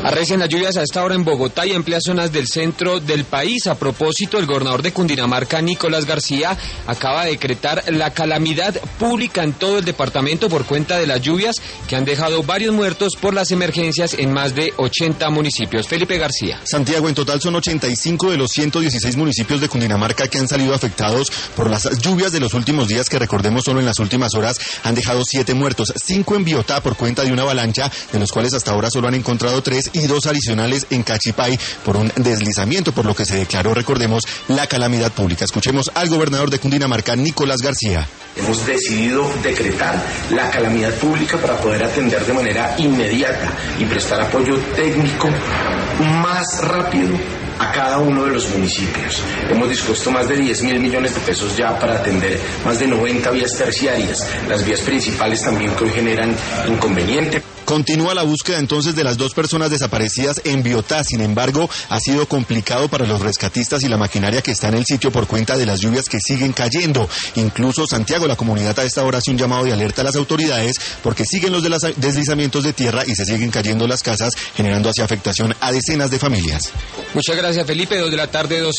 Arrecian las lluvias a esta hora en Bogotá y en amplias zonas del centro del país. A propósito, el gobernador de Cundinamarca, Nicolás García, acaba de decretar la calamidad pública en todo el departamento por cuenta de las lluvias que han dejado varios muertos por las emergencias en más de 80 municipios. Felipe García. Santiago, en total son 85 de los 116 municipios de Cundinamarca que han salido afectados por las lluvias de los últimos días, que recordemos solo en las últimas horas han dejado 7 muertos, 5 en Biotá por cuenta de una avalancha, de los cuales hasta ahora solo han encontrado 3, y 2 adicionales en Cachipay por un deslizamiento, por lo que se declaró, recordemos, la calamidad pública. Escuchemos al gobernador de Cundinamarca, Nicolás García. Hemos decidido decretar la calamidad pública para poder atender de manera inmediata y prestar apoyo técnico más rápido a cada uno de los municipios. Hemos dispuesto más de 10.000 millones de pesos ya para atender más de 90 vías terciarias, las vías principales también que hoy generan inconveniente. Continúa la búsqueda entonces de las 2 personas desaparecidas en Biotá. Sin embargo, ha sido complicado para los rescatistas y la maquinaria que está en el sitio por cuenta de las lluvias que siguen cayendo. Incluso, Santiago, la comunidad a esta hora hace un llamado de alerta a las autoridades porque siguen los deslizamientos de tierra y se siguen cayendo las casas, generando así afectación a decenas de familias. Muchas gracias, Felipe. 2 de la tarde, 2